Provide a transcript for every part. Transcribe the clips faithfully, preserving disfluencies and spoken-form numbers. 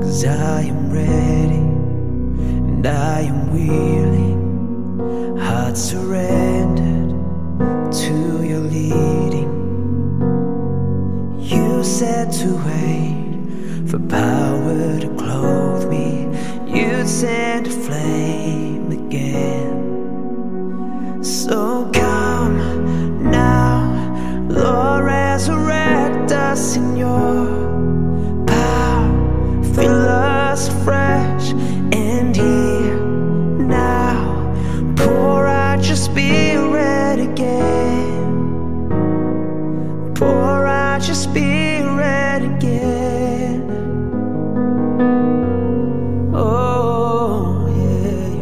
'Cause I am ready and I am willing, heart surrendered to your leading. You said to wait for power to clothe me. You'd send a flame again. So come now, Lord, resurrect us in your power. Fill us afresh and here now. Pour out your Spirit again. Pour out your Spirit again. Oh yeah.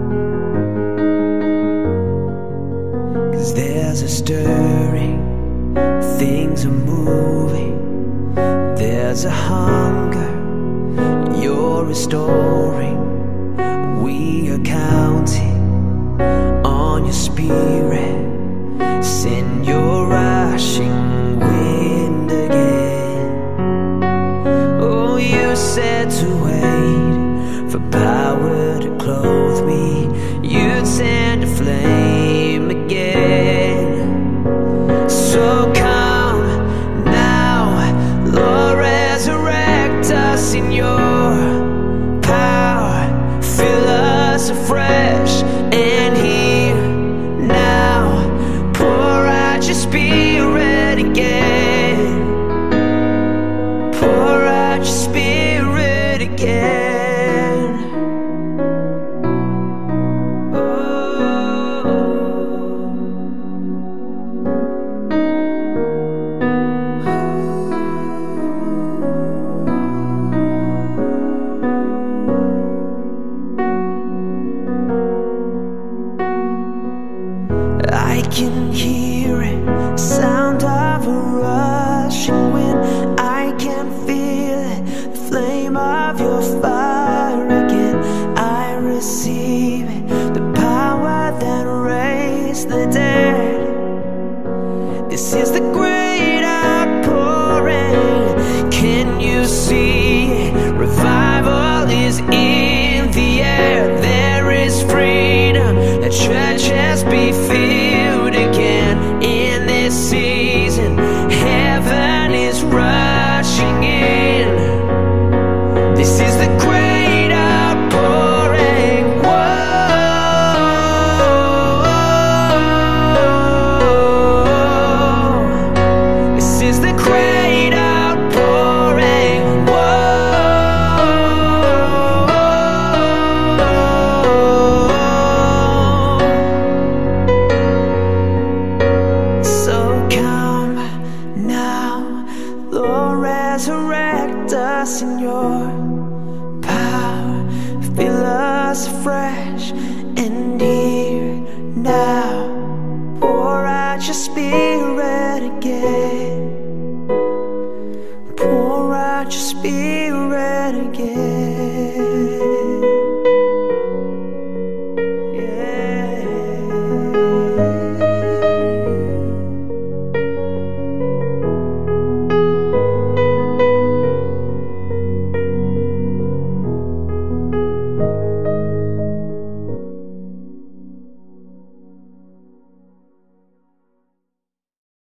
'Cause there's a stirring, things are moving. There's a hunger you're restoring. We are counting on your Spirit. Send your rushing wind again. Oh, you said to wait for power to clothe me. You'd send a flame again. So come now, Lord, resurrect us in your power. Fill us afresh and here now. Pour out your Spirit again. Pour out your Spirit again. I can hear it, sound of a rushing wind. I can feel it, the flame of your fire again. I receive it, the power that raised the dead. This is the great outpouring. Can you see it? Revival is in the air. There is freedom, the churches be filled again. In this season, heaven is rushing in. This is the great outpouring. Whoa. This is the great outpouring. So come now, Lord, resurrect us in your power. Fill us afresh